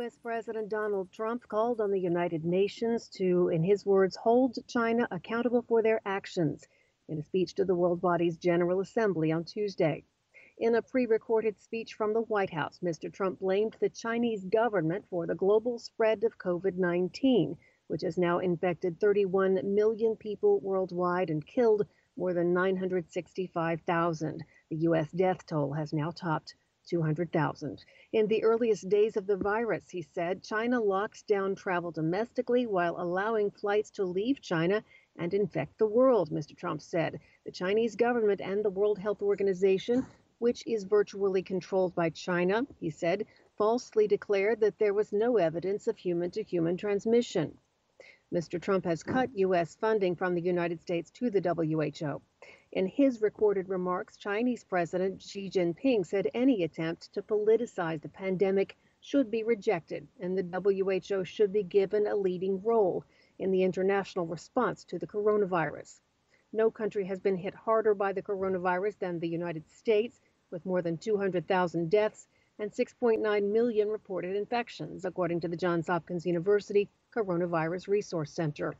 U.S. President Donald Trump called on the United Nations to, in his words, hold China accountable for their actions in a speech to the world body's General Assembly on Tuesday. In a pre-recorded speech from the White House, Mr. Trump blamed the Chinese government for the global spread of COVID-19, which has now infected 31 million people worldwide and killed more than 965,000. The U.S. death toll has now topped 200,000. In the earliest days of the virus, he said, China locks down travel domestically while allowing flights to leave China and infect the world, Mr. Trump said. The Chinese government and the World Health Organization, which is virtually controlled by China, he said, falsely declared that there was no evidence of human-to-human transmission. Mr. Trump has cut U.S. funding from the United States to the WHO. In his recorded remarks, Chinese President Xi Jinping said any attempt to politicize the pandemic should be rejected, and the WHO should be given a leading role in the international response to the coronavirus. No country has been hit harder by the coronavirus than the United States, with more than 200,000 deaths and 6.9 million reported infections, according to the Johns Hopkins University Coronavirus Resource Center.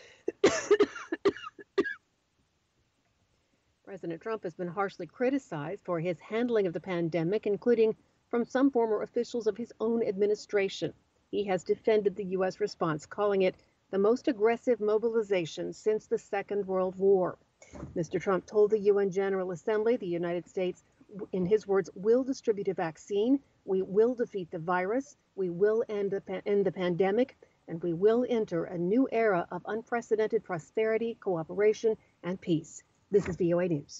President Trump has been harshly criticized for his handling of the pandemic, including from some former officials of his own administration. He has defended the U.S. response, calling it the most aggressive mobilization since the Second World War. Mr. Trump told the UN General Assembly the United States, in his words, will distribute a vaccine, we will defeat the virus, we will end the pandemic, and we will enter a new era of unprecedented prosperity, cooperation, and peace. This is VOA News.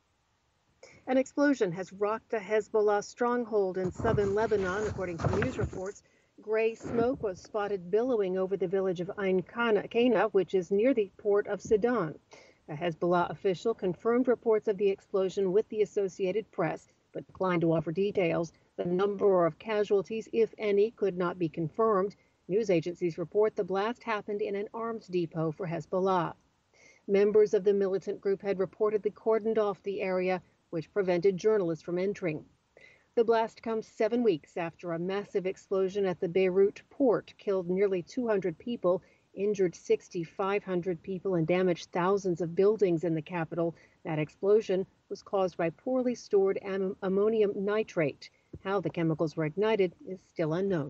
An explosion has rocked a Hezbollah stronghold in southern Lebanon, according to news reports. Gray smoke was spotted billowing over the village of Ain Qana, which is near the port of Sidon. A Hezbollah official confirmed reports of the explosion with the Associated Press, but declined to offer details. The number of casualties, if any, could not be confirmed. News agencies report the blast happened in an arms depot for Hezbollah. Members of the militant group had reportedly cordoned off the area, which prevented journalists from entering. The blast comes 7 weeks after a massive explosion at the Beirut port killed nearly 200 people, injured 6,500 people, and damaged thousands of buildings in the capital. That explosion was caused by poorly stored ammonium nitrate. How the chemicals were ignited is still unknown.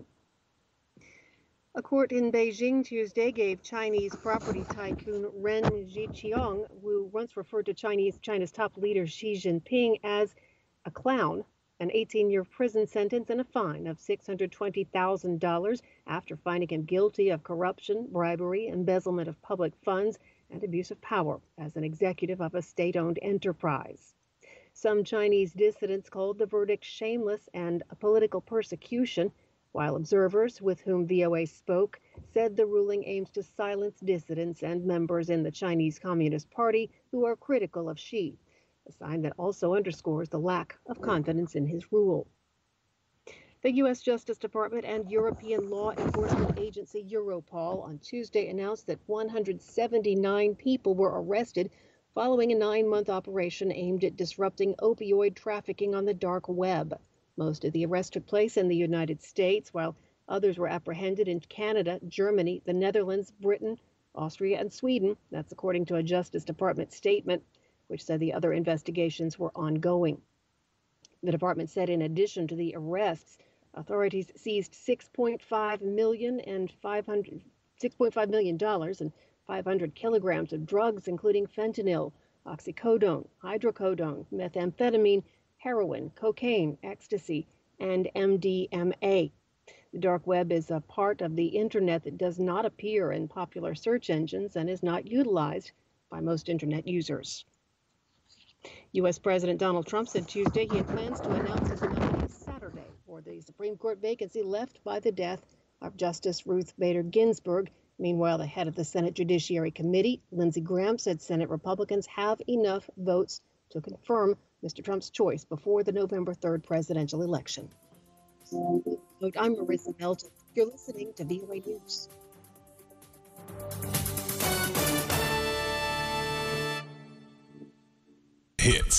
A court in Beijing Tuesday gave Chinese property tycoon Ren Zhiqiang, who once referred to China's top leader Xi Jinping as a clown, an 18-year prison sentence and a fine of $620,000 after finding him guilty of corruption, bribery, embezzlement of public funds, and abuse of power as an executive of a state-owned enterprise. Some Chinese dissidents called the verdict shameless and a political persecution, while observers with whom VOA spoke said the ruling aims to silence dissidents and members in the Chinese Communist Party who are critical of Xi, a sign that also underscores the lack of confidence in his rule. The U.S. Justice Department and European law enforcement agency Europol on Tuesday announced that 179 people were arrested following a 9-month operation aimed at disrupting opioid trafficking on the dark web. Most of the arrests took place in the United States, while others were apprehended in Canada, Germany, the Netherlands, Britain, Austria, and Sweden. That's according to a Justice Department statement, which said the other investigations were ongoing. The department said in addition to the arrests, authorities seized $6.5 million and $500 million and 500 kilograms of drugs, including fentanyl, oxycodone, hydrocodone, methamphetamine, heroin, cocaine, ecstasy, and MDMA. The dark web is a part of the internet that does not appear in popular search engines and is not utilized by most internet users. U.S. President Donald Trump said Tuesday he plans to announce his nominee Saturday for the Supreme Court vacancy left by the death of Justice Ruth Bader Ginsburg. Meanwhile, the head of the Senate Judiciary Committee, Lindsey Graham, said Senate Republicans have enough votes to confirm Mr. Trump's choice before the November 3rd presidential election. I'm Marissa Melton. You're listening to VOA News. Hits.